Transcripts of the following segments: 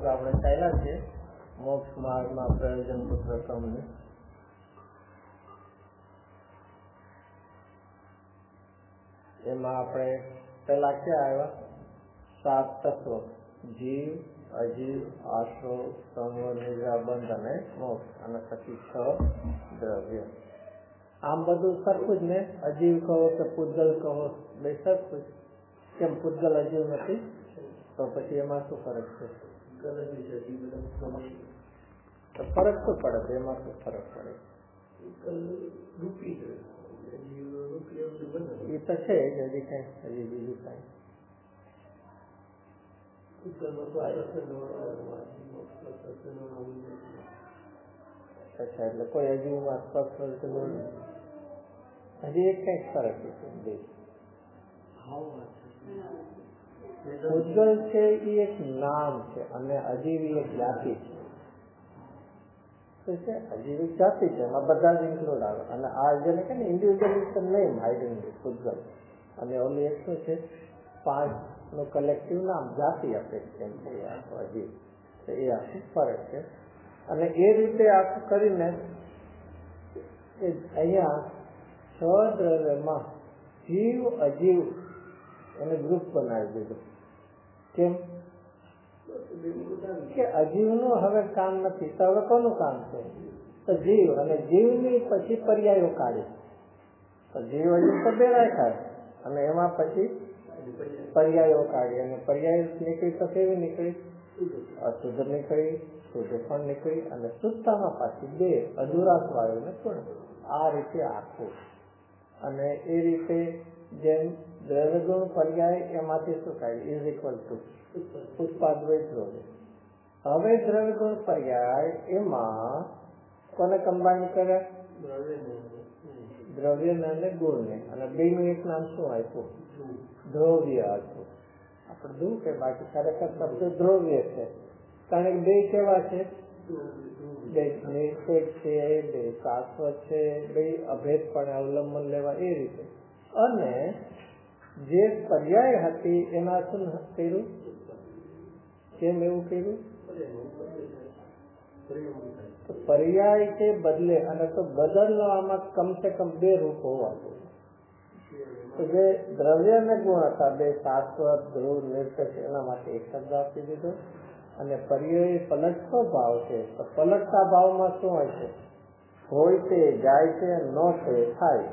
શ્લોક આપણે ચાલ્યા છે મોક્ષ માર્ગમાં પ્રયોજન પુત્રકમને. એમાં આપણે પેલા ક્યાં આવ્યા? 7 તત્વો: જીવ, અજીવ, આશ્રવ, સંવર, નિદ્રા, બંધ અને મોક્ષ, અને પછી 6 દ્રવ્ય. આમ બધું સરખું જ ને? અજીવ કહો કે પૂતગલ કહો, બે સરખું જ. કેમ પૂતગલ અજીવ નથી? તો પછી એમાં શું ફરક છે? તો ફરક શું પડે? એમાં શું ફરક પડે? એ તો છે જ. હજી કઈ બીજું કઈ અચ્છા, એટલે કોઈ અજીવમાં સ્પર્શ હજી એક કઈક ફરક છે. પૂતગલ છે એ એક નામ છે અને અજીવ એક જાતિ છે. અજીવ એક જાતિ છે, એમાં બધા જ ઇન્ક્લુડ આવે. અને આ જેને કે ને ઇન્ડિવિજ્યુઅલિસ્ટ નેમ આઈડેન્ટિટી પૂતગલ, અને ઓલી એક શું છે 5 નું કલેક્ટિવ નામ જાતિ આપે છે. અજીવ એ આખું ફરક છે. અને એ રીતે આખું કરીને અહીંયા 6 દ્રવ્યમાં જીવ અજીવ એને ગ્રુપ બનાવી દીધું. કેમ કે અજીવનું હવે કામ નથી, તો હવે કોનું કામ છે? તો જીવ. અને જીવની પછી પર્યાયો કાઢી. તો જીવ અજીવ તો બે રાખ્યા અને એમાં પછી પર્યાયો કાઢી. અને પર્યાય નીકળી તો કેવી નીકળી? અશુદ્ધ નીકળી, શુદ્ધ પણ નીકળી, અને શુદ્ધતામાં પાછી 2 અધુરાશ વાયુને પૂર્ણ. આ રીતે આખું. અને એ રીતે જેમ દ્રવ્યગુણ પર્યાય એમાંથી શું કાઢ્યું? ઇઝ ઇક્વલ ટુ ઉત્પાદ દ્રવ્ય. હવે દ્રવ્યગુણ પર્યાય એમાં કોને કમ્બાઈન કર્યા? દ્રવ્ય અને ગુણને. અને બેનું એક નામ શું આપ્યું? દ્રવ્ય આપ્યું. આપણે દૂર કે બાકી ખરેખર શબ્દ દ્રવ્ય છે, કારણ કે 2 કેવા છે? 2 નિરપેક્ષ છે, 2 શાશ્વત છે, 2 અભેદપણે અવલંબન લેવા, એ રીતે. અને જે પર્યાય હતી એના શું કર્યું? કેમ એવું કર્યું? તો પર્યાય છે બદલે, અને તો બદલવામાં કમસે કમ 2 રૂપ હોવા જોઈએ. તો જે દ્રવ્ય અને ગુણ હતા 2 શાશ્વત, ધ્રુવ, નિરપેક્ષ, એના માટે એક શબ્દ આપી દીધો. અને પર્યાય પલટતો ભાવ છે, તો પલટતા ભાવમાં શું હોય છે? હોય તે જાય છે, ન છે થાય.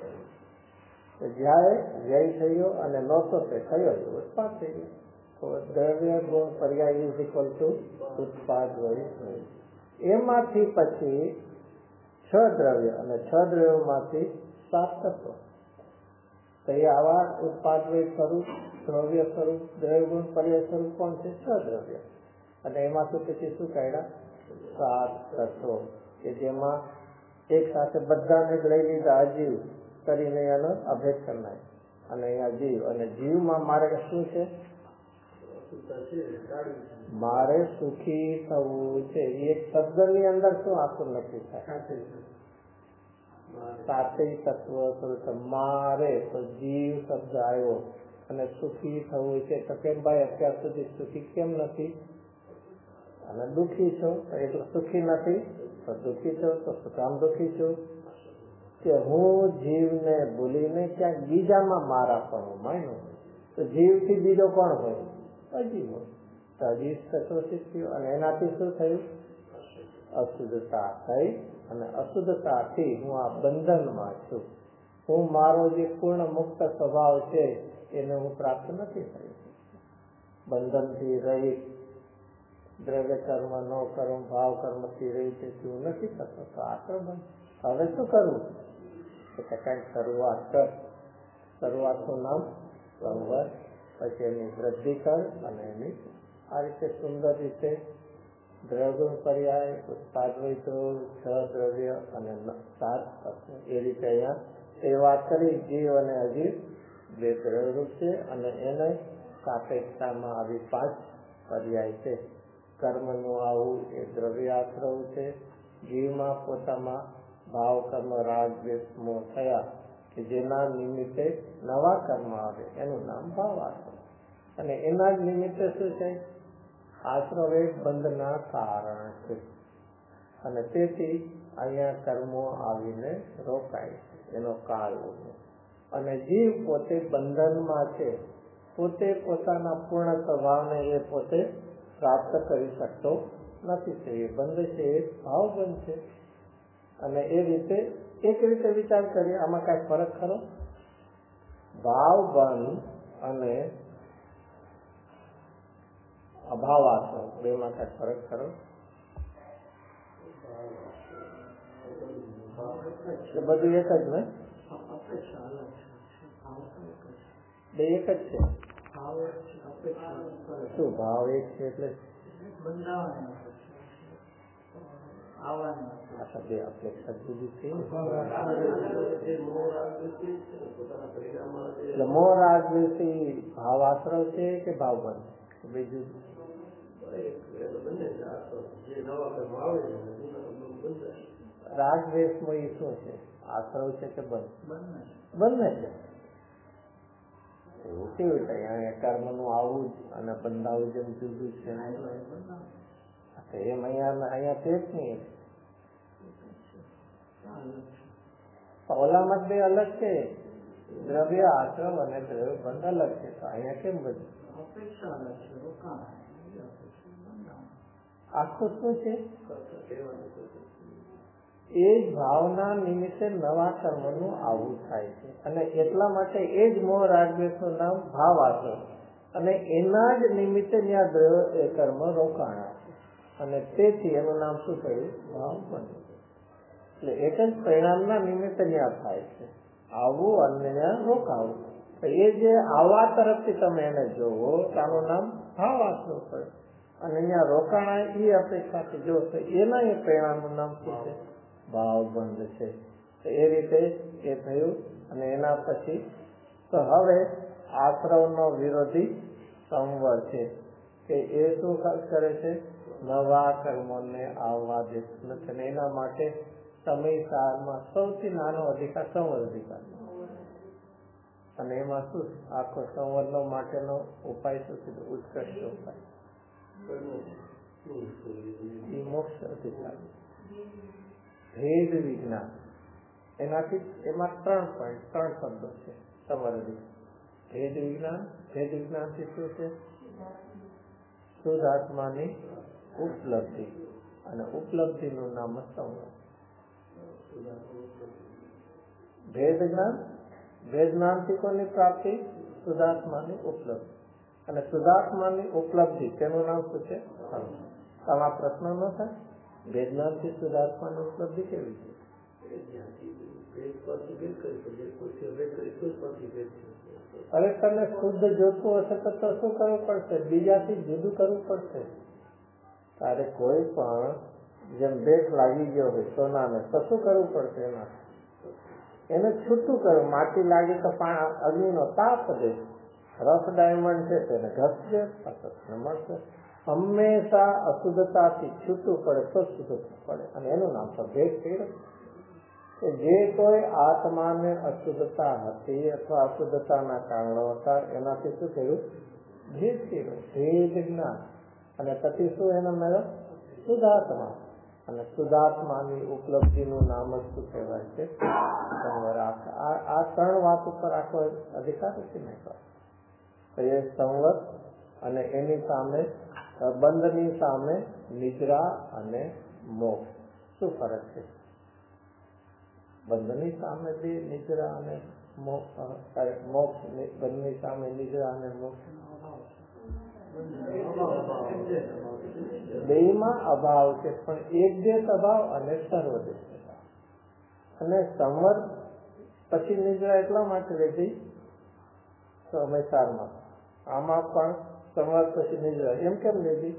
જાય વ્યય થયો અને નહોતો તે થયો, ઉત્પાદ થઈ ગયો. તો દ્રવ્ય ગુણ પર્યાય ઇઝ ઇક્વલ ટુ ઉત્પાદ વય. એમાંથી પછી 6 દ્રવ્ય, અને 6 દ્રવ્યોમાંથી 7 તત્વો. તો એ આવા ઉત્પાદ વય સ્વરૂપ, દ્રવ્ય સ્વરૂપ, દ્રવ્ય ગુણ પર્યાય સ્વરૂપ કોણ છે? 6 દ્રવ્ય. અને એમાંથી પછી શું કાઢ્યા? 7 તત્વો, કે જેમાં એક સાથે બધાને જ લઈ લીધા અજીવ કરીને એનો અભેદ કરનાર. અને અહીંયા જીવ. અને જીવમાં મારે શું છે? મારે સુખી થવું છે. એક શબ્દની અંદર શું આખું નક્કી થાય? 7 તત્વ. મારે તો જીવ શબ્દ આવ્યો. અને સુખી થવું છે તો કેમ ભાઈ અત્યાર સુધી સુખી કેમ નથી? અને દુઃખી છો એટલે સુખી નથી. તો દુઃખી છો તો શું કામ દુઃખી છું? કે હું જીવને ભૂલીને ક્યાંક બીજામાં મારા પણ માન્યું. તો જીવથી બીજો કોણ હોય? અજીવ હોય. તો અજીવ તત્વ થયું. અને એનાથી શું થયું? અશુદ્ધતા થઈ. અને અશુદ્ધતાથી હું આ બંધનમાં છું. હું મારો જે પૂર્ણ મુક્ત સ્વભાવ છે એને હું પ્રાપ્ત નથી થયો. બંધનથી રહિત, દ્રવ્ય કર્મ, નો કર્મ, ભાવ કર્મથી રહિત હું નથી થતો. તો આક્રમણ. હવે શું કરવું? કઈક શરૂઆત કર. શરૂઆતનું નામ સંવર, પછી એની વૃદ્ધિ કર. અને એની આ રીતે સુંદર રીતે દ્રવ્યગુણ પર્યાય, ઉત્પાદ વૈતો, 6 દ્રવ્ય અને 7 તત્વ, એ રીતે અહીંયા એ વાત કરી. જીવ અને અજીવ 2 દ્રવ્યરૂપ છે. અને એને સાપેક્ષતામાં આવી 5 પર્યાય છે. કર્મનું આવું એ દ્રવ્ય આશ્રવ છે. જીવમાં પોતામાં ભાવ કર્મ, રાગ, દ્વેષ, મોહ થયા કે જેના નિમિત્તે નવા કર્મ આવે એનું નામ ભાવ આશ્રવ. અને એના જ નિમિત્તે શું છે? આશ્રવ એ બંધના કારણ છે અને તેથી અહીંયા કર્મો આવીને રોકાય છે, એનો કાળ અને જીવ પોતે બંધનમાં છે, પોતે પોતાના પૂર્ણ સ્વભાવને એ પોતે પ્રાપ્ત કરી શકતો નથી. તે બંધ છે, એ ભાવ બંધ છે. અને એ રીતે એક રીતે વિચાર કરીએ, આમાં કઈ ફરક ખરો? ભાવ બંધ અને અભાવ આશ્રવ બેમાં કઈ ફરક ખરો? બધું એક જ ને? બે એક જ છે. શું ભાવ એક છે એટલે બે અપેક્ષા જુદી છે. મોહ રાગ દ્વેષી ભાવ આશ્રવ છે કે ભાવ બંધ? બીજું રાગ દ્વેષ માં એ શું છે? આશ્રવ છે કે બંધ? બંને છે. એવું કેવું છે? અહીંયા કર્મ નું આવું જ અને બંધાવું જેમ જુદું છે એમ અહીંયા તે જ નહીં. ઓલામાં બે અલગ છે, દ્રવ્ય આશ્રમ અને દ્રવ્ય બંધ અલગ છે. તો અહીંયા કેમ બધું આખું શું છે? એ જ ભાવના નિમિત્તે નવા કર્મનું આવું થાય છે અને એટલા માટે એ જ મોહ રાગદ્વેષનું નામ ભાવ આશ્રમ અને એના જ નિમિત્તે ત્યાં દ્રવ્ય કર્મ રોકાણા છે અને તેથી એનું નામ શું થયું? ભાવ બંધ. એટલે એક જ પરિણામના નિમિત્તે ત્યાં થાય છે, આવું અને ત્યાં રોકાવું. એ જે આવા તરફથી તમે એને જોવો આનું નામ ભાવ આશ્રમ પડે અને અહીંયા રોકાણા એ અપેક્ષાથી જોશો એના એ પરિણામનું નામ શું છે? ભાવ બંધ છે. એ રીતે એ થયું. અને એના પછી તો હવે આશ્રવનો વિરોધી સંવર છે કે એ શું કરે છે? નવા કર્મોને આવવા દેતું નથી અને એના માટે સમયસારમાં સૌથી નાનો અધિકાર સંવર અધિકાર અને એમાં શું આખો સંવરનો માટેનો ઉપાય શું છે? ઉત્કૃષ્ટ ઉપાય એ મોક્ષ અધિકાર. ભેદ વિજ્ઞાન એનાથી એમાં 3 શબ્દો છે. તમારે ભેદ વિજ્ઞાનથી શું છે? શુદ્ધ આત્માની ઉપલબ્ધિ અને ઉપલબ્ધિનું નામ સંવર. ભેદ જ્ઞાનથી કોની પ્રાપ્તિ? શુદ્ધાત્માની ઉપલબ્ધિ અને શુદ્ધાત્માની ઉપલબ્ધિ તેનું નામ શું છે? આમાં પ્રશ્ન ન થાય? ભેદ જ્ઞાનથી શુદ્ધાત્માની ઉપલબ્ધિ કેવી છે? અરે તમે શુદ્ધ જોતું હશે તો શું કરવું પડશે? બીજાથી જુદું કરવું પડશે. તારે કોઈ પણ જેમ ભેટ લાગી ગયો હોય સોનાને તો શું કરવું પડશે? એને છૂટું કરવું. માટી લાગી તો અગ્નિનો તાપ દે. રફ ડાયમંડ છે તેને ઘસજે મળશે. હંમેશા અશુદ્ધતાથી છૂટું પડે તો શુદ્ધતા પડે અને એનું નામ તો ભેદ કર્યો. જે કોઈ આત્માને અશુદ્ધતા હતી અથવા અશુદ્ધતાના કારણો હતા એનાથી શું થયું? ભેદ કર્યો. ભેદ જ્ઞાન અને પછી શું એનો મેળો? શુદ્ધાત્મા અને શુદ્ધાત્માની ઉપલબ્ધિનું નામ જ શું કહેવાય છે? સંવર. આ 3 વાત ઉપર આખો અધિકાર નથી નાખ્યો. તો એ સંવર અને એની સામે બંધની સામે નિદ્રા અને મોક્ષ. શું ફરક છે? બંધની સામે બે નિદ્રા અને મોક્ષ. બંધની સામે નિદ્રા અને મોક્ષ બેમાં અભાવ છે પણ એક દેશ અભાવ અને સર્વદેશ અભાવ. અને સંવર પછી નિદ્રા એટલા માટે લીધી સમયસારમાં. આમાં પણ સંવર પછી નિદ્રા એમ કેમ લીધી?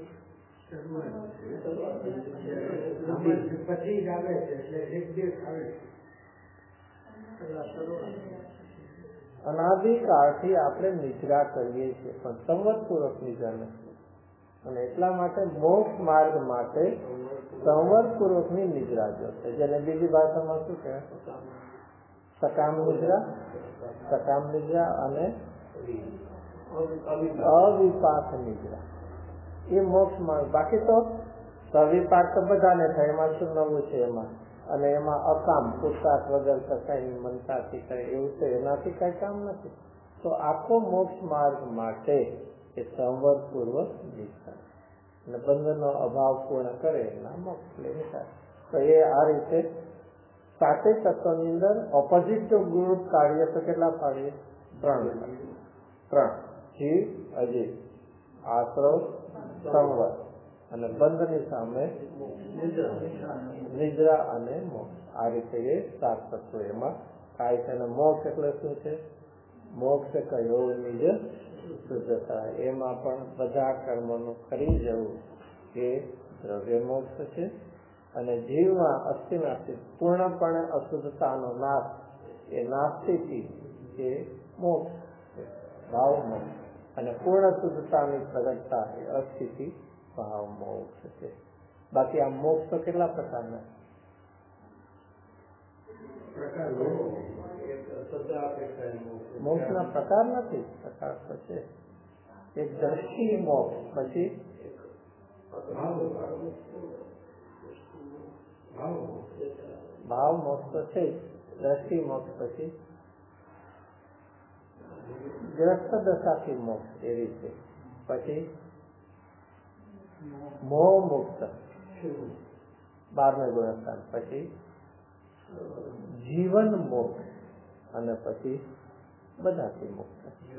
અનાદિકાળથી આપણે નિદ્રા કરીએ છીએ પણ સંવર પૂર્વક નિદ્રા નથી અને એટલા માટે મોક્ષ માર્ગ માટે સંવર પૂર્વક ની નિદ્રા જોશે. જેને બીજી ભાષામાં શું કહેવાય? સકામ નિદ્રા અને અવિપાક નિદ્રા. એ મોક્ષ માર્ગ. બાકી તો સવિપાક તો બધાને થાય, એમાં શું નવું છે એમાં? અને એમાં અકામ પુરુષાર્થ વગર કસાય મનતાથી કરે એવું છે, એનાથી કઈ કામ નથી. તો આખો મોક્ષ માર્ગ માટે એ સંવરપૂર્વક જીવતા અને બંધનનો અભાવ પૂર્ણ કરે એના મોક્ષ લઈને થાય. તો એ આ રીતે સાતે તત્વની અંદર ઓપોઝિટ જો ગ્રુપ કાઢીએ તો કેટલા પાડીએ? 3. જીવ, અજીવ, આશ્રવ, સંવર અને બંધની સામે નિદ્રા અને મોક્ષ. આ રીતે એ 7 તત્વો એમાં થાય છે. અને મોક્ષ એટલે શું છે? મોક્ષ કયો નિજ શુદ્ધતા. એમાં પણ બધા કર્મોનું કરી જવું એ દ્રવ્ય મોક્ષ છે. અને જીવમાં અસ્થિ નાસ્તિ પૂર્ણપણે અશુદ્ધતાનો નાશ, એ નાસ્તિથી એ મોક્ષ છે, ભાવ મોક્ષ. અને પૂર્ણ શુદ્ધતાની પ્રગટતા એ અસ્થિથી ભાવ મોક્ષ છે. બાકી આ મોક્ષ તો કેટલા પ્રકારના? મોક્ષના પ્રકાર નથી, પ્રકાર તો છે. એક દ્રષ્ટિ મોક્ષ, પછી ભાવ મોક્ષ તો છે, દ્રષ્ટિ મોક્ષ, પછી ગ્રસ્ત દશાથી મોક્ષ એ રીતે, પછી મોહ મુક્ત 12મે ગુણસ્થાન, પછી જીવન મોક્ષ અને પછી બધાથી મુક્ત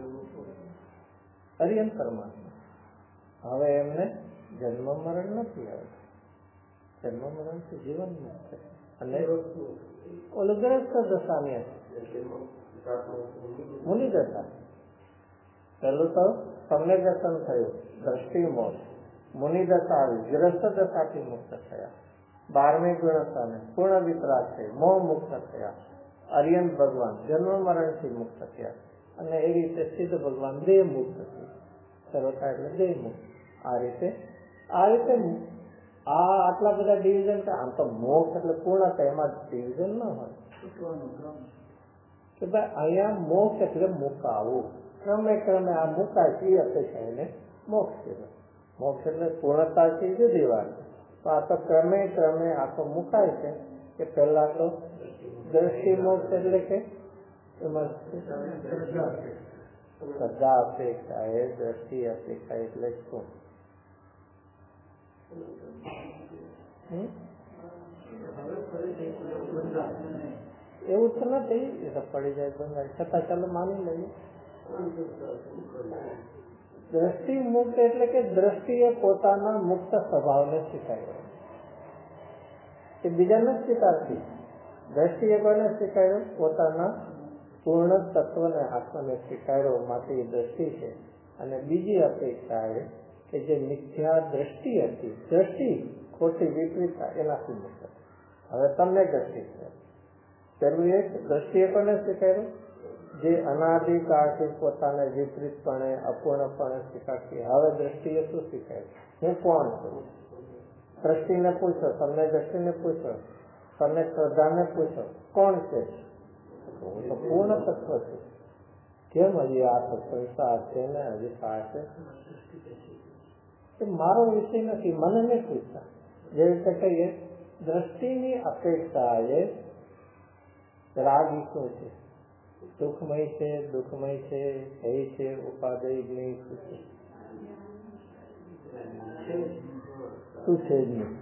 અરિયન પરમાત્મા. હવે એમને જન્મ મરણ નથી આવતું. જન્મ મરણ થી જીવન મુક્ત. અને ઓલું ગ્રસ્ત દશાની મુનિ દશા. પેલું તો સમ્યક દર્શન થયું, દ્રષ્ટિ મોક્ષ. મુનિ દશા આવી, ગ્રસ્ત દશાથી મુક્ત થયા. 12મી ગુણસ્થાને પૂર્ણ વિતરાગ થઈ, મોહ મુક્ત થયા. અરિયન ભગવાન જન્મ મરણ થી મુક્ત થયા. અને એ રીતે સિદ્ધ ભગવાન દેહ મુક્ત થયા. સર્વતા એટલે દેહ મુક્ત. આ રીતે આટલા બધા ડિવિઝન. આમ તો મોક્ષ એટલે પૂર્ણતા, એમાં ડિવિઝન ન હોય કે ભાઈ અહીંયા મોક્ષ એટલે મુકાવું. ક્રમે ક્રમે આ મુકાય એ અપેક્ષા એને મોક્ષ કહેવાય. મોક્ષ એટલે પૂર્ણતાથી જુદી વાત. તો આ તો ક્રમે ક્રમે આ તો મુકાય છે. કે પહેલા તો દ્રષ્ટિ મોક્ષ એટલે કે એમાં શ્રદ્ધા અપેક્ષા એ દ્રષ્ટિ અપેક્ષા એટલે શું? એવું તો નથી, એ તો પડી જાય બંધાય, છતાં ચાલો માની લઈએ. દ્રષ્ટિ મુક્ત એટલે કે દ્રષ્ટિએ પોતાના મુક્ત સ્વભાવને સ્વીકાર્યો. એ બીજાને જ સ્વીકારતી. દ્રષ્ટિએ કોને સ્વીકાર્યો? પોતાના પૂર્ણ તત્વને આત્માને સ્વીકાર્યો, માટે એ દ્રષ્ટિ છે. અને બીજી અપેક્ષા એ કે જે મિથ્યા દ્રષ્ટિ હતી, દ્રષ્ટિ ખોટી વિપરીતતા, એનાથી મુક્ત. હવે તમને દ્રષ્ટિ છે. પેલું એક દ્રષ્ટિએ કોને સ્વીકાર્યું? જે અનાદિકાળથી પોતાને વિપરીતપણે અપૂર્ણપણે સ્વીકારતી. હવે દ્રષ્ટિએ શું સ્વીકાર્યું? હું કોણ છું? દ્રષ્ટિને પૂછો, તમને દ્રષ્ટિને પૂછો, તમને શ્રદ્ધાને પૂછો, કોણ છે? હું તો પૂર્ણ તત્વ છું. કેમ હજી આ સંસાર છે ને હજી પાસે? મારો વિષય નથી, મને નહીં પૂછતા. જે રીતે કહીએ દ્રષ્ટિની અપેક્ષા એ રાગ શું છે? સુખમય છે, દુઃખમય છે, હૈ છે, ઉપાદેય નહીં, શું છે જ નહીં.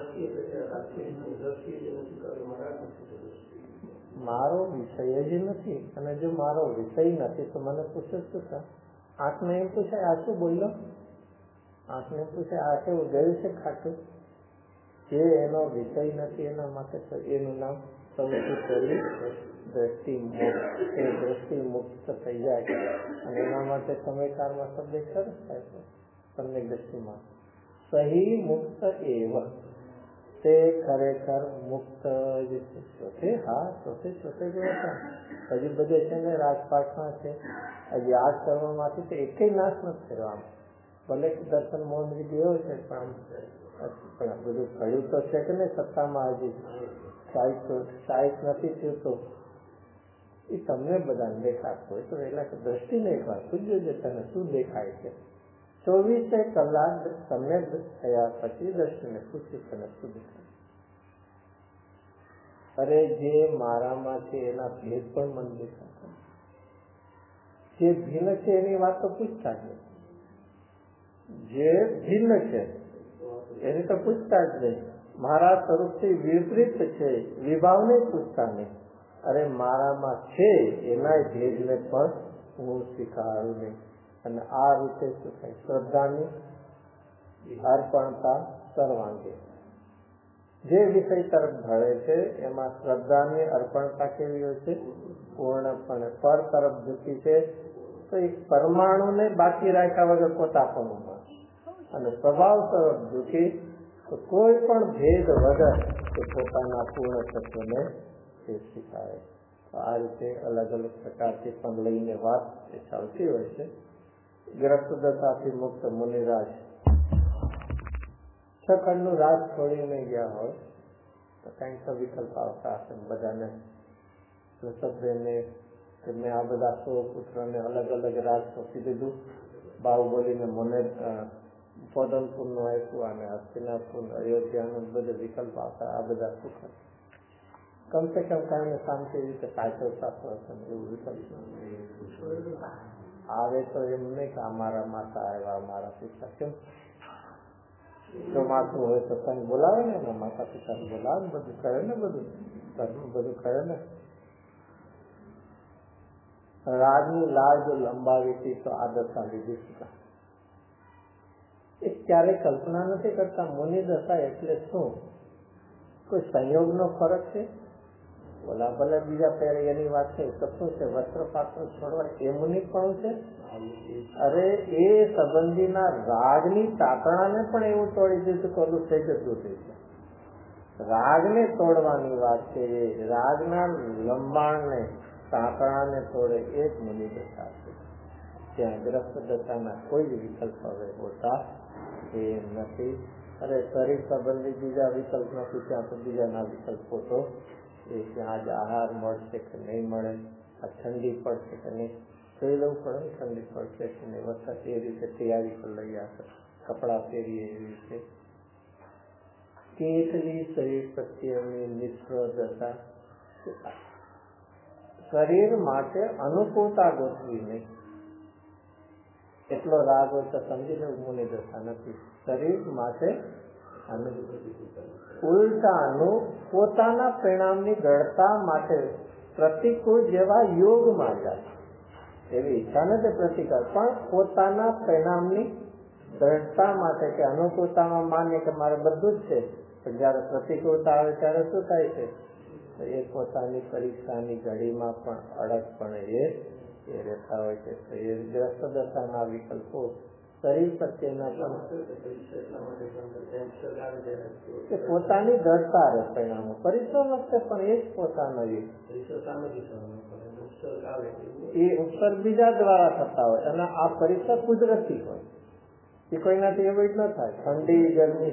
મારો વિષય જ નથી. અને જો મારો વિષય નથી તો મને પૂછે શું કામ? આંખને એમ પૂછે આ શું બોલ્યો? આંખને પૂછે આ કેવું ગયું છે ખાટું? જે એનો વિષય નથી એના માટે એનું નામ સૌથી પહેલી દ્રષ્ટિ મુક્ત. એ દ્રષ્ટિ મુક્ત થઈ જાય અને એના માટે સમયકાળમાં શબ્દ સરસ થાય છે. તમને દ્રષ્ટિમાં સહી મુક્ત એવ, તે ખરેખર મુક્ત જ છે. હા, ચોથે હજી બધે છે ને રાજપાટમાં છે. હજી આ સર્વમાંથી તો એકેય નાશ નથી કરવાનો. ભલે દર્શન મોહન વિધિ છે પણ બધું કહ્યું તો છે કે નહીં સત્તામાં હજી સાહિત્ય નથી થયું. તો એ તમને બધાને દેખાતું હોય તો એટલે કે દ્રષ્ટિને એક વાર પૂછજો જે તને શું દેખાય છે. 24 કલાક સમ્યક થયા પછી દ્રષ્ટિને સૂચિત અને શુદ્ધ થાય. અરે જે મારામાં છે એના ભેદ પણ મન દેખાતા, જે ભિન્ન છે એની વાત તો પૂછતા જ નહીં. જે ભિન્ન છે એની તો પૂછતા જ નહીં. મારા સ્વરૂપથી વિપરીત છે વિભાવને પૂછતા નહીં. અરે મારામાં છે એના ભેદને પણ હું સ્વીકારું નહીં. અને આ રીતે શું થાય? શ્રદ્ધાની અર્પણતા સર્વાંગે. જે વિષય તરફ ઢળે છે એમાં શ્રદ્ધાની અર્પણતા કેવી હોય છે? પૂર્ણપણે પર તરફ ઝૂકી છે તો એક પરમાણુને બાકી રાખ્યા વગર પોતાપણું, અને સ્વભાવ તરફ ઝૂકી તો કોઈ પણ ભેદ વગર તે પોતાના પૂર્ણ તત્વને તે સ્વીકારે. આ રીતે અલગ અલગ પ્રકારથી પણ લઈને વાત એ ચાલતી હોય છે. ગ્રસ્ત દશાથી મુક્ત મુનિરાજ 6 ખંડનું રાજ છોડીને ગયા હોય તો કંઈક તો વિકલ્પ આવતા હશે બધાને. સભ્યને કે મેં આ બધા 100 પુત્રને અલગ અલગ રાજ સોંપી દીધું. બાહુબલીને મને પોદનપુરનું આપ્યું અને હસ્તિનાપુર અયોધ્યાનું બધું વિકલ્પ આવતા. આ બધા સુખ કમસે કમ કાંઈને શાંતિ રીતે સાચવતા હશે એવું વિકલ્પ આવે તો એમ નહીં કે અમારા માતા આવ્યા, અમારા પિતા. કેમ ચોમાસું હોય તો કંઈ બોલાવે ને, એના માતા પિતાને બોલાવે ને, બધું કરે ને, બધું કરે ને. રાજની લાજ લંબાવી હતી તો આ દશા લીધી હતી. એ ક્યારેય કલ્પના નથી કરતા મુનિ દશા એટલે શું? કોઈ સંયોગનો ફરક છે? બોલા ભલે બીજા પહેરે એની વાત છે તો શું છે? વસ્ત્ર પાત્ર છોડવા એ મુનિ પણ છે? અરે એ સંબંધીના રાગની તાતણાને પણ એવું તોડી દીધું કે ઓલું થઈ જતું છે. રાગને તોડવાની વાત છે. રાગના લંબાણને તાતણાને તોડે એ જ મુનિ દશા છે. ત્યાં ગ્રસ્ત દશાના કોઈ જ વિકલ્પ હવે હોતા એ નથી. અરે શરીર સંબંધી બીજા વિકલ્પ નથી, ત્યાં તો બીજાના વિકલ્પો તો એ ત્યાં જ આહાર મળશે કે નહીં મળે, આ ઠંડી પડશે કે નહીં, જોઈ લવું પડે ઠંડી પડશે કે નહીં, વરસાદ એ રીતે તૈયારી કરી લઈએ, કપડાં પહેરીએ એવી રીતે. કેટલી શરીર પ્રત્યેની નિષ્ફળ દશા. શરીર માટે અનુકૂળતા ગોઠવી નહીં. એટલો રાગ હોય તો સમજી લેવું મુનિ દશા નથી. શરીર માટે ઉલટાનું પોતાના પરિણામની દ્રઢતા માટે પ્રતિકૂળ જેવા યોગમાં જાય એવી ઈચ્છા નથી પ્રતિકાર, પણ પોતાના પરિણામની દ્રઢતા માટે કે અનુકૂળતામાં માન્ય કે મારે બધું જ છે, પણ જયારે પ્રતિકૂળતા આવે ત્યારે શું થાય છે? એ પોતાની પરીક્ષાની ઘડીમાં પણ અડગપણે એ રહેતા હોય છે. તો એ ગ્રસ્ત દશાના વિકલ્પો શરીર પ્રત્યેના પણ પોતાની દ્રઢતા રહે પરિણામો. પરિશ્રમ વખતે પણ એ જ પોતાનો એ ઉપસર્ગ બીજા દ્વારા થતા હોય અને આ પરીક્ષા કુદરતી હોય. એ કોઈનાથી એવોઇડ ન થાય. ઠંડી ગરમી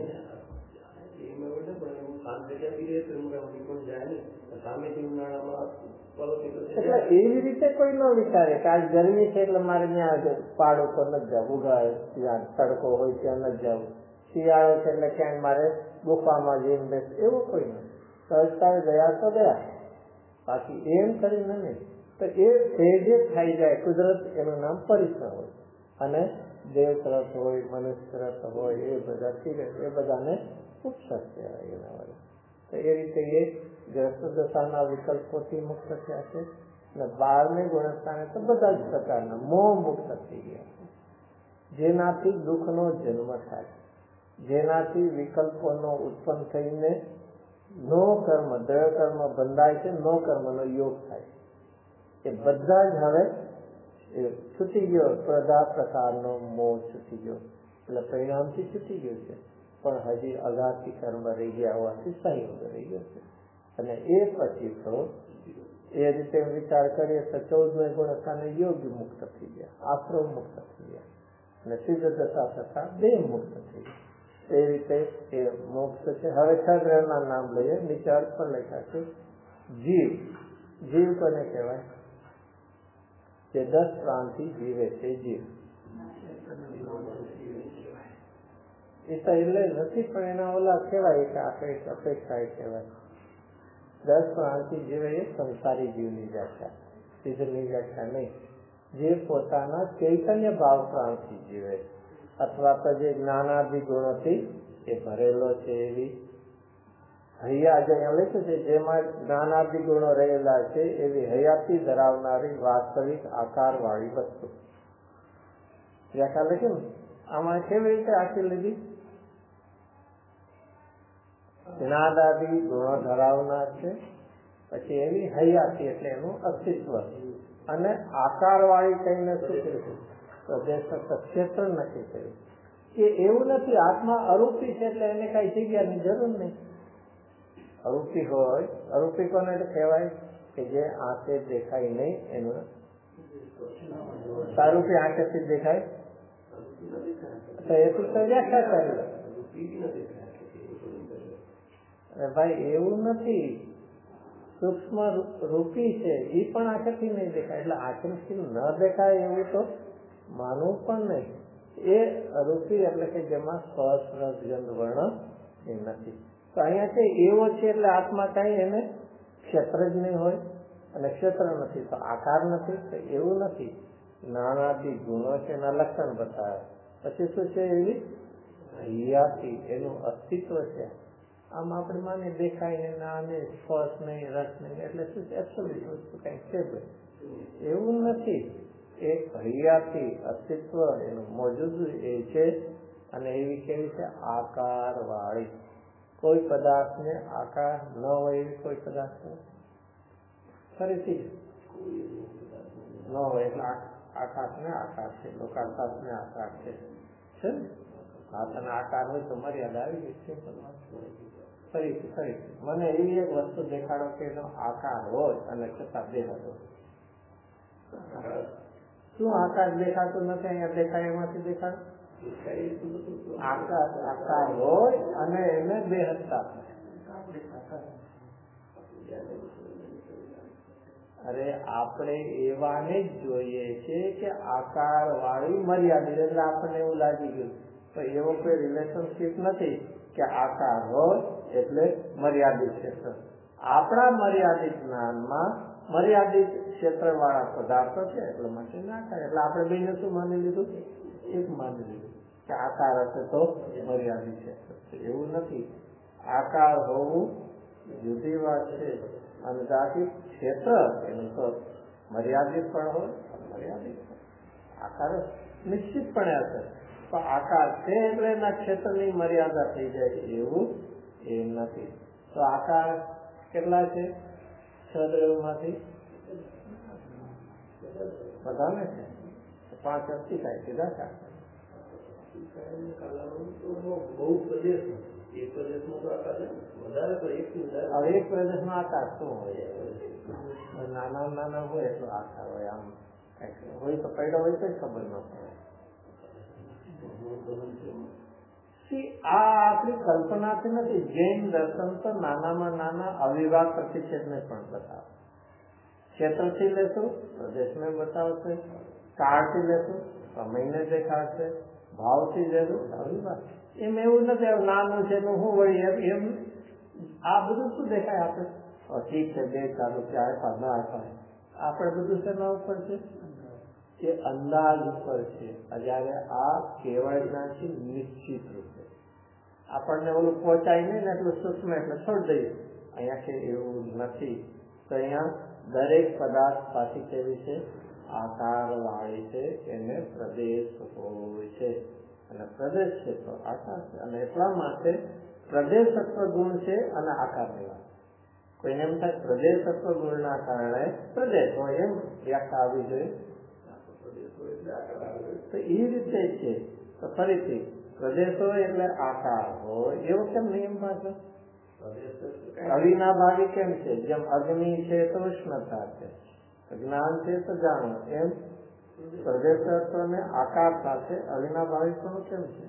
એટલે એવી રીતે કોઈ ન વિચારે કે આજ ગરમી છે એટલે મારે ત્યાં પાડ ઉપર નથી જવું, ઉગાય ત્યાં તડકો હોય ત્યાં નથી જવું, શિયાળો છે એટલે ક્યાંય મારે ગુફામાં જઈને બેસ, એવું કોઈ નહીં. સહજતા ગયા તો ગયા, બાકી એમ કરીને નહીં. તો એ જે થઈ જાય કુદરત, એનું નામ પરિસર હોય. અને દેવ તરફ હોય, મનુષ્ય તરફ હોય, એ બધા ઠીક એ બધાને ઉપસર કહેવાય એના વડે. તો એ રીતે એ ગ્રસ્ત દશાના વિકલ્પોથી મુક્ત થયા છે. અને 12મી ગુણસ્થાને તો બધા જ પ્રકારના મોહ મુક્ત થઈ ગયા છે. જેનાથી દુઃખનો જન્મ થાય, જેનાથી વિકલ્પોનો ઉત્પન્ન થઈને નો કર્મ દ્રઢ કર્મ બંધાય છે, નો કર્મનો યોગ થાય. એ બધા જ હવે છૂટી ગયો. બધા પ્રકારનો મોહ છૂટી ગયો એટલે પરિણામથી છૂટી ગયું છે, પણ હજી અગાથી કર્મ રહી ગયા હોવાથી સંયોગ રહી ગયો છે. અને એ પછી તો એ રીતે વિચાર કરીએ તો 14મે ગુણસ્થાને યોગ મુક્ત થઈ ગયા, આશ્રમ મુક્ત થઈ ગયા અને સિદ્ધ દશા તથા દેહ મુક્ત થઈ ગયા. એ રીતે એ મોક્ષ છે. હવે 6 ગ્રહના નામ લઈએ. નીચે અર્થ પણ લખ્યા છે. જીવ, જીવ કોને કહેવાય? જે 10 પ્રાણથી જીવે છે જીવ. એ તો એટલે નથી, પણ એના ઓલા કહેવાય કે આપણે અપેક્ષા એ કહેવાય. 10 પ્રાંતિ જીવે એ સંસારી જીવની વ્યાખ્યા, સિદ્ધની વ્યાખ્યા નહીં. જે પોતાના ચૈતન્ય ભાવ પ્રાંતિ જીવે અથવા તો જે જ્ઞાનાદિ ગુણોથી એ ભરેલો છે એવી હૈયા અહીંયા લખ્યું છે, જેમાં જ્ઞાનાદિ ગુણો રહેલા છે એવી હયાતી ધરાવનારી વાસ્તવિક આકાર વાળી વસ્તુ. વ્યાખ્યા લખી ને આમાં કેવી રીતે આખી લીધી? જ્ઞાનાદિ ગુણો ધરાવનાર છે, પછી એવી હયાતી એટલે એનું અસ્તિત્વ, અને આકાર વાળી કહીને શું કર્યું? પ્રદેશ ક્ષેત્ર નક્કી કર્યું કે એવું નથી, આત્મા અરૂપી છે એટલે એને કઈ જગ્યાની જરૂર નહીં. અરૂપી હોય, અરૂપી કોને કહેવાય? કે જે આંખે દેખાય નહીં એનું. સારૂપી આંખેથી દેખાય તો એટલું તો વ્યાખ્યા કરી. ભાઈ એવું નથી, સૂક્ષ્મ રૂપી છે એ પણ આંખેથી નહીં દેખાય, એટલે આંખેથી ન દેખાય એવું તો માનવું પણ નહીં. એ અરૂપી એટલે કે જેમાં સ્પર્શ રસ ગંધ વર્ણ એ નથી. તો અહીંયા છે એવો છે એટલે આત્મા કઈ એને ક્ષેત્ર જ નહીં હોય, અને ક્ષેત્ર નથી તો આકાર નથી, તો એવું નથી. નાનાથી ગુણો છે એના લક્ષણ બતાવે, પછી શું છે? એવી હૈયાથી એનું અસ્તિત્વ છે. આમ આપણે માને દેખાય ને ના ને સ્પર્શ નહીં રસ નહીં એટલે શું છે? એબ્સોલ્યુટ વસ્તુ કઈ છે એવું નથી. એક હૈયાથી અસ્તિત્વ એનું મોજૂદ એ છે, અને એવી કેવી છે? આકાર વાળી. કોઈ પદાર્થ ને આકાર ન હોય એવી કોઈ પદાર્થ ફરીથી ન હોય એટલે આકાશ ને આકાર છે, લોકાકાશ ને આકાર છે. હાથને આકાર હોય તો મર્યાદા આવી ગઈ છે. ફરીથી મને એવી એક વસ્તુ દેખાડો કે એનો આકાર હોય અને છતાં દેખાતો. શું આકાર દેખાતો નથી? અહીંયા દેખાય એમાંથી દેખાડ. આકાર હોય અને એને બેહદતા. અરે આપણે એવાને જ જોઈએ છે કે આકાર વાળી મર્યાદિત, એટલે આપણને એવું લાગી ગયું. તો એવો કોઈ રિલેશનશીપ નથી કે આકાર હોય એટલે મર્યાદિત ક્ષેત્ર. આપણા મર્યાદિત જ્ઞાનમાં મર્યાદિત ક્ષેત્ર વાળા પદાર્થો છે એટલે માટે ના થાય. એટલે આપણે બેને શું માની લીધું? એક માની લીધું કે આકાર હશે તો મર્યાદિત ક્ષેત્ર છે. એવું નથી. આકાર હોવું જુદી વાત છે, અને બાકી ક્ષેત્ર એનું તો મર્યાદિત પણ હોય, મર્યાદિત આકાર નિશ્ચિતપણે હશે. તો આકાર છે એટલે એના ક્ષેત્રની મર્યાદા થઈ જાય એવું એ નથી. તો આકાર કેટલા છે? 6 દ્રવ્યમાંથી બધાને છે 5 અસ્થિ થાય સીધા ચાર. એક પ્રદેશમાં આકાર શું હોય? નાના નાના હોય એટલો આકાર હોય. આમ હોય તો પડ્યો હોય તો ખબર ન પડે. આ આપણી કલ્પનાથી નથી. જૈન દર્શન તો નાનામાં નાના અવિભાગ પ્રતિષેધ ને પણ બતાવે. ક્ષેત્રથી લેશું પ્રદેશને બતાવશે, કાળથી લેશું સમયને દેખાડશે, ભાવથી લેશું અવિભાગ. એમ એવું નથી નાનું છે તો હું વળી એમ આ બધું શું દેખાય આપણે? ઠીક છે 2 ચાલુ છે આપ્યા ના આપ્યા, આપણે બધું શેના ઉપર છે? એ અંદાજ ઉપર છે. જયારે આ કેવળના છે નિશ્ચિત રૂપે આપણને ઓલું પહોંચાય નહીં ને એટલું સૂક્ષ્મ એટલે છોડી દઈએ. અહીંયા છે એવું નથી. તો અહીંયા દરેક પદાર્થ પાછી કેવી છે? આકાર વાળી છે. એને પ્રદેશ હોય છે, અને પ્રદેશ છે તો આકાર છે, અને એટલા માટે પ્રદેશત્વ ગુણ છે અને આકાર ની વાત. કોઈને એમ થાય પ્રદેશત્વ ગુણના કારણે પ્રદેશ હોય એમ વ્યાખ્યા આવી જોઈએ. તો એ રીતે છે. તો ફરીથી પ્રદેશ હોય એટલે આકાર હોય એવો કેમ નિયમ પાછો? અવિના ભાવી કેમ છે? જેમ અગ્નિ છે તો ઉષ્ણતા છે, જ્ઞાન છે તો જાણો, એમ પ્રદેશત્વ ને આકાર સાથે અવિના ભાવી પણ કેમ છે?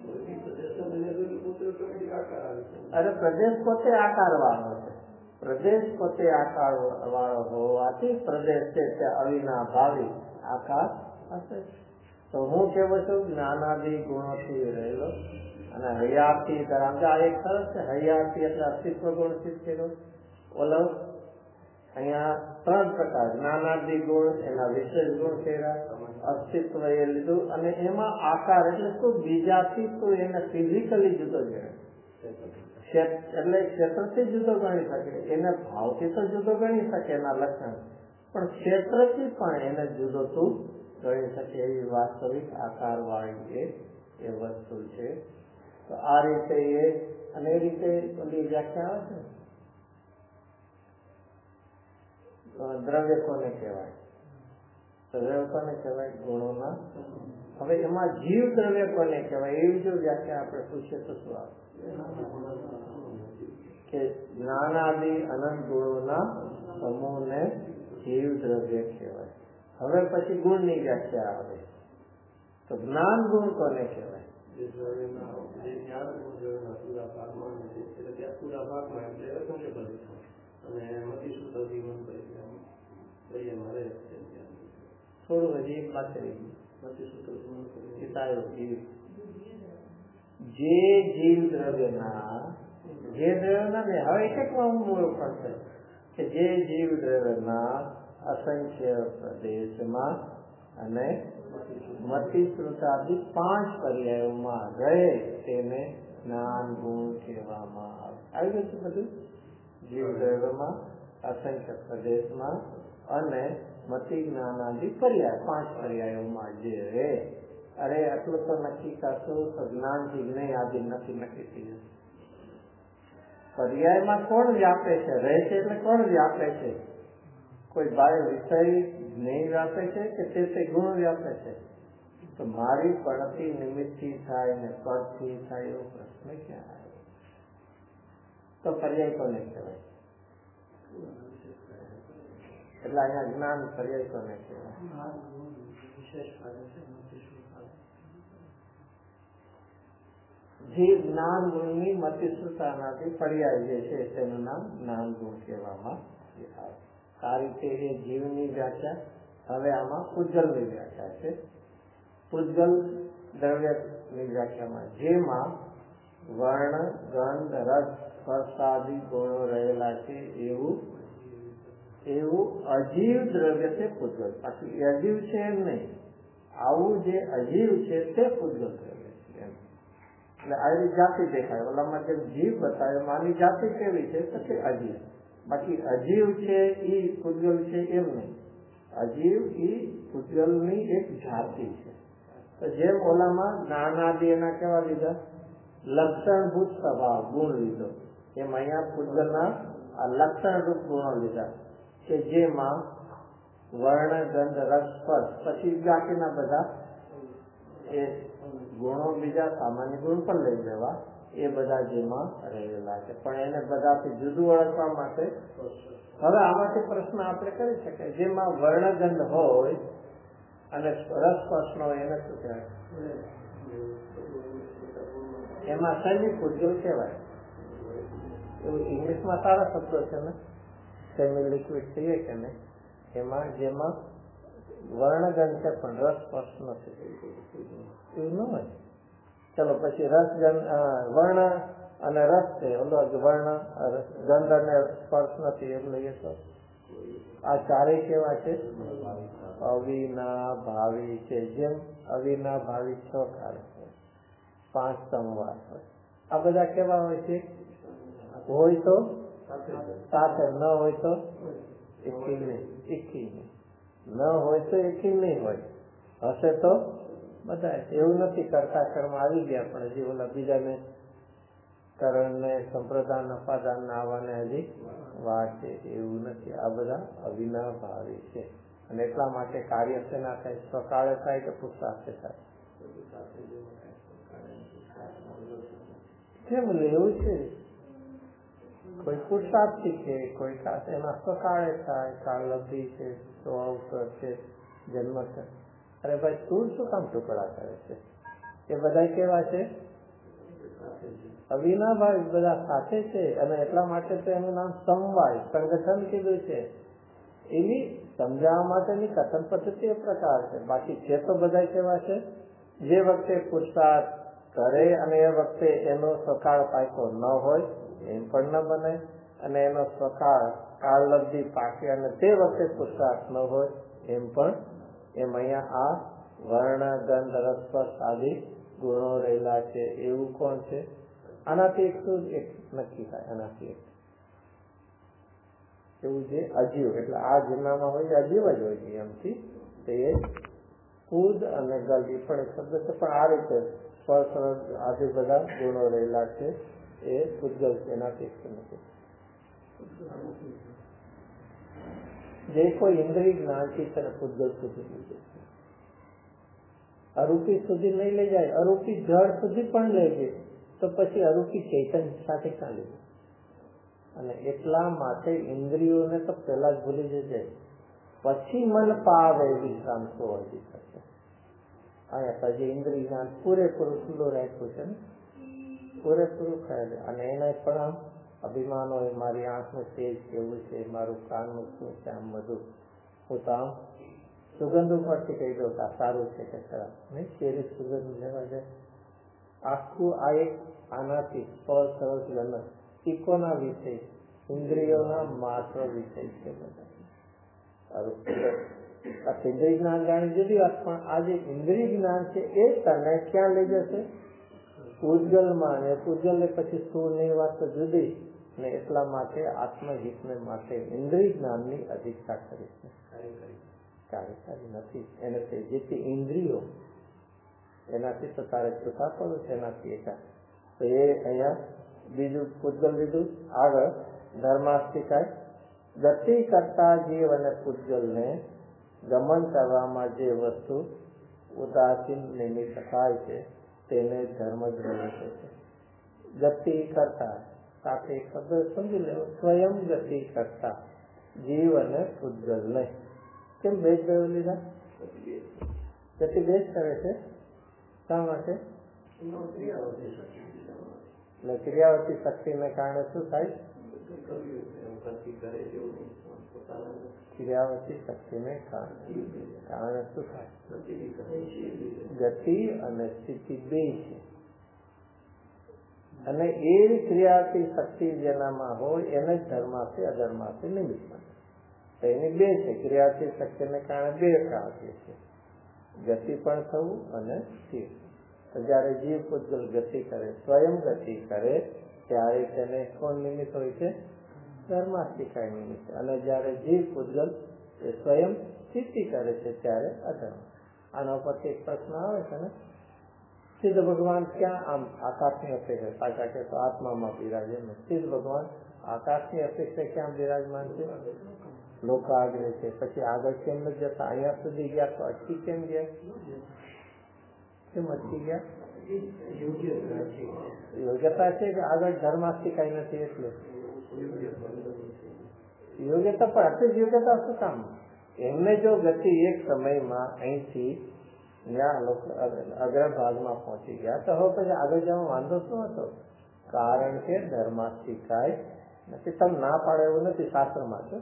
અરે પ્રદેશ પોતે આકાર વાળો છે. પ્રદેશ પોતે આકાર વાળો હોવાથી પ્રદેશ છે તે અવિના ભાવી આકાર હશે. તો હું કેવો છું? જ્ઞાનાદિ ગુણોથી રહેલો અને હયાતી ધરાવતા આ એક સરસ છે. હયાતી એટલે અસ્તિત્વ ગુણ સિદ્ધ કર્યો. ઓલો અહીંયા 3 પ્રકાર જ્ઞાનાદિ ગુણ, એના વિશેષ ગુણ કર્યા, અસ્તિત્વ એ લીધું, અને એમાં આકાર એટલે શું બીજાથી તો એને ફિઝિકલી જુદો છે. એટલે ક્ષેત્રથી જુદો ગણી શકે, એને ભાવથી તો જુદો ગણી શકે એના લક્ષણ, પણ ક્ષેત્રથી પણ એને જુદો તું ગણી શકે એવી વાસ્તવિક આકાર વાળી એ વસ્તુ છે. તો આ રીતે એ અને એ રીતે ઓલી વ્યાખ્યા આવે છે દ્રવ્ય કોને કહેવાય? દ્રવ્ય કોને કહેવાય? ગુણોના. હવે એમાં જીવ દ્રવ્ય કોને કહેવાય એવી જો વ્યાખ્યા આપણે પૂછીએ તો શું આવે? કે જ્ઞાનાદિ અનંત ગુણોના સમૂહને જીવ દ્રવ્ય કહેવાય. હવે પછી ગુણની વ્યાખ્યા આવે તો જ્ઞાન ગુણ કોને કહેવાય? થોડું હજી એક વાત કરી જે જીવ દ્રવ્યના ને હવે એક મૂળ પડશે કે જે જીવ દ્રવ્યના અસંખ્ય પ્રદેશમાં અને મતિ શ્રુતાદિ 5 પર્યાયોમાં રહે તેને જ્ઞાન ગુણ કહેવામાં આવે. આવી ગયું બધું? જીવ દ્રવ્યમાં અસંખ્ય પ્રદેશમાં અને મતિ જ્ઞાનાદિ પર્યાય 5 પર્યાયોમાં જે રહે. અરે આટલું તો નક્કી કરશો તો જ્ઞાનથી જ્ઞેય આદિ નક્કી થઈ જશે. પર્યાયમાં કોણ વ્યાપે છે? રહે છે એટલે કોણ વ્યાપે છે? કોઈ બાહ્ય વિષય જ્ઞેય વ્યાપે છે કે તે ગુણ વ્યાપે છે? તો મારી પડતી નિમિત્તથી થાય ને પડથી થાય એવો પ્રશ્ન ક્યાં આવ્યો? તો પર્યાય કોને કહેવાય? એટલે અહીંયા જ્ઞાન પર્યાય કોને કહેવાય? જે જ્ઞાન ગુણની મતિશ્રુતાનાથી પર્યાય જે છે તેનું નામ જ્ઞાન ગુણ કહેવામાં આવે. આ રીતે એ જીવની વ્યાખ્યા. હવે આમાં પૂજલની વ્યાખ્યા છે. પૂજલ દ્રવ્યની વ્યાખ્યામાં જેમાં વર્ણ, ગંધ, રસ, સ્પર્શ આદિ ગુણો રહેલા છે એવું અજીવ દ્રવ્ય છે પૂજલ. બાકી અજીવ છે એમ નહીં. આવું જે અજીવ છે તે પૂજલ દ્રવ્ય છે એમ. એટલે આવી જાતિ દેખાય. ઓલામાં જેમ જીવ બતાવે માની જાતિ કેવી છે તો કે અજીવ. બાકી અજીવ છે એ પૂજલ છે એમ નહીં. અજીવ એ પૂજલની એક જાતિ છે. તો જેમ ઓલામાં જ્ઞાનાદિ એના કેવા લીધા? લક્ષણભૂત સ્વભાવ ગુણ લીધો. એમ અહીંયા પૂજલના આ લક્ષણરૂપ ગુણો લીધા કે જેમાં વર્ણ, ગંધ, રસ, સ્પર્શ પછી બાકીના બધા એ ગુણો બીજા સામાન્ય ગુણ પણ લઈ લેવા એ બધા જેમાં રહેલા છે. પણ એને બધાથી જુદું ઓળખવા માટે હવે આમાંથી પ્રશ્ન આપણે કરી શકીએ. જેમાં વર્ણગંધ હોય અને રસ સ્પર્શ નો હોય એને શું કહેવાય? એમાં સેમી પૂજલ કહેવાય. એવું ઇંગ્લિશમાં સારા શબ્દો છે ને, સેમી લિક્વિડ કહીએ કે નહીં. એમાં જેમાં વર્ણગંધ છે પણ રસ સ્પર્શ નથી એવું ન હોય. ચલો પછી વર્ણ અને રસ છે, વર્ણ ગંધ અને સ્પર્શ નથી એમ લઈએ તો આ ચારેય કેવા છે? અવિનાભાવી છે. જેમ અવિનાભાવી 6 કાળ છે, 5 સંવાદ હોય. આ બધા કેવા હોય છે? હોય તો સાથે, ન હોય તો એકી નહીં. ન હોય તો એકી નહીં હોય, હશે તો બધા. એવું નથી કરતા કર્મ આવી ગયા પણ હજી ઓલા બીજાને કરણ ને સંપ્રદાન અપાદાન આવવાને હજી વાર છે એવું નથી. આ બધા અવિનાભાવી છે અને એટલા માટે કાર્ય છે ના થાય. સ્વકાળે થાય કે પુરુષાર્થે થાય. કેમ એવું છે? કોઈ પુરુષાર્થ શીખે, કોઈ એના સ્વકાળે થાય. કાળ લબ્ધિ છે, તો અવસર છે, જન્મ છે. અરે ભાઈ તું શું કામ ટુકડા કરે છે? એ બધા કેવા છે? અવિનાભાવી, બધા સાથે છે. અને એટલા માટે તો એનું નામ સમવાય સંગઠન કીધું છે. એની સમજાવવા માટેની કથન પદ્ધતિ એ પ્રકાર છે. બાકી છે તો બધા કેવા છે? જે વખતે પુરુષાર્થ કરે અને એ વખતે એનો સકાળ પાક્યો ન હોય એમ પણ ન બને, અને એનો સકાળ કાળ લબ્ધી પાકે અને તે વખતે પુરુષાર્થ ન હોય એમ પણ. એમ અહીંયા આ વર્ણ ગંધ રસ સ્પર્શ આદિ ગુણો રહેલા છે. એવું કોણ છે? આનાથી એક નક્કી થાય. આનાથી એવું છે અજીવ, એટલે આ જીવનામાં હોય અજીવ જ હોય છે. એમથી તે કુદ અને ગલ એ પણ એક શબ્દ છે, પણ આ રીતે સ્પર્શ આદિ બધા ગુણો રહેલા છે એ પૂતગલ છે. એનાથી નથી. જે કોઈ ઇન્દ્રિય જ્ઞાનથી તેને પૂતગલ સુધી લઈ જાય, અરૂપી સુધી નહીં લઈ જાય, અરૂપી જળ સુધી પણ લઈ જાય તો પછી અરૂપી ચૈતન્ય સાથે ક્યાં લઈ જાય? અને એટલા માટે ઇન્દ્રિયોને તો પહેલા જ ભૂલી જશે, પછી મન પાવે વિશ્રામ તો હજી થશે. અહીંયા હજી ઇન્દ્રિય જ્ઞાન પૂરેપૂરું ખુલ્લું રાખ્યું છે ને, પૂરેપૂરું ખાય. અને એને પણ આમ અભિમાન હોય, મારી આંખનું તેજ કેવું છે, મારું કાનનું શું છે, આમ બધું હું તો આમ સુગંધ ઉપરથી કહી દઉં કે આ સારું છે કે ખરાબ નહીં, કેરી સુગંધ લેવા જાય. આખું આ એક આનાથી સરસ ગણ ઇકોના વિષય, ઇન્દ્રિયોના માત્ર વિષય છે બધા. ઇન્દ્રિય જ્ઞાન જાણી જુદી વાત, પણ આ જે ઇન્દ્રિય જ્ઞાન છે એ તને ક્યાં લઈ જશે? પૂજગલમાં. ને પૂજગલ પછી સ્થૂળની વાત તો જુદી, ને એટલા માટે આત્મહિતને માટે ઇન્દ્રિય જ્ઞાનની અધિકતા કરી છે. કાર્યકારી નથી એને તે જેથી ઇન્દ્રિયો એનાથી તો તારે છૂટા પડવું છે. એનાથી એકા તો એ અહીંયા બીજું પૂજગલ લીધું. આગળ ધર્માસ્તિકાય ગતિ કરતા જીવ અને પૂજગલને ગમન કરવામાં જે વસ્તુ ઉદાસીન નિમિત્ત થાય છે તેને ધર્મ દ્રવ્ય છે. ગતિ કરતા સાથે એક શબ્દ સમજી લેવો, સ્વયં ગતિ કરતા જીવ અને પૂજગલને. કેમ બે જ દ્રવ્ય લીધા? ગતિ બે જ કરે છે. શા માટે? એટલે ક્રિયાવતી શક્તિને કારણે શું થાય? ક્રિયાવતી શક્તિને કારણે શું થાય? ગતિ અને સ્થિતિ બે છે. અને એ ક્રિયાવતી શક્તિ જેનામાં હોય એને જ ધર્માથી અધર્માથી નિમિત્ત બને. તો એની બે છે. ક્રિયાવતી શક્તિને કારણે બે કાર્ય છે, ગતિ પણ થવું અને સ્થિર. તો જયારે જીવ પૂજગલ ગતિ કરે, સ્વયં ગતિ કરે, ત્યારે તેને કોણ નિમિત્ત હોય છે? ધર્માસ્તિકાય નિમિત્ત. અને જયારે જીવ પૂજગલ એ સ્વયં સ્થિતિ કરે છે ત્યારે અધર્મ. આના પરથી એક પ્રશ્ન આવે છે ને, સિદ્ધ ભગવાન ક્યાં આમ આકાશની અપેક્ષા? સાચા કે તો આત્મામાં બિરાજે. સિદ્ધ ભગવાન આકાશની અપેક્ષા ક્યાં બિરાજમાન છે? લોકાગ્રે છે. પછી આગળ કેમ નથી જતા? અહીંયા સુધી ગયા તો અટકી કેમ ગયા? કેમ અટકી ગયા? યોગ્યતા છે કે આગળ ધર્માસ્તિકાય નથી એટલે યોગ્યતા. પણ આટલી જ યોગ્યતા શું કામ? એમને જો ગતિ એક સમયમાં અહીંથી અગ્રભાગમાં પહોંચી ગયા તો હવે પછી આગળ જવામાં વાંધો શું હતો? કારણ કે ધર્માસ્તિકાય નથી. તમે ના પાડે એવું નથી શાસ્ત્રમાં છે.